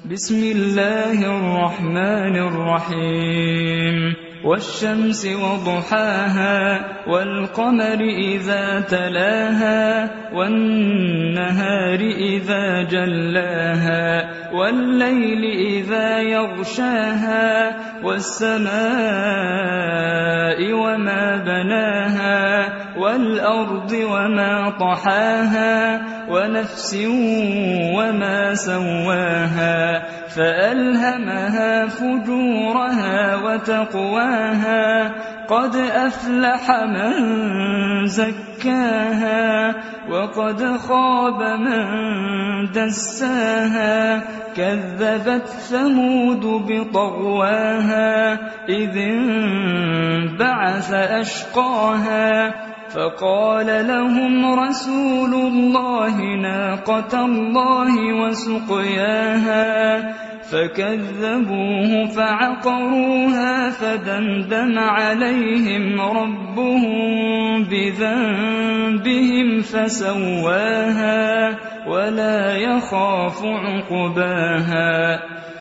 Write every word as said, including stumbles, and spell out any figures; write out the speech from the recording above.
بسم الله الرحمن الرحيم والشمس وضحاها والقمر إذا تلاها والنهار إذا جلاها والليل إذا يغشاها والسماء وما بناها والأرض وما طحاها ونفس وما سواها فألهمها فجورها وتقواها قد أفلح من زكاها وقد خاب من دساها كذبت ثمود بطغواها إذ انبعث أشقاها فقال لهم رسول الله ناقة الله وسقياها فكذبوه فعقروها فدمدم عليهم ربهم بذنبهم فسواها ولا يخاف عقباها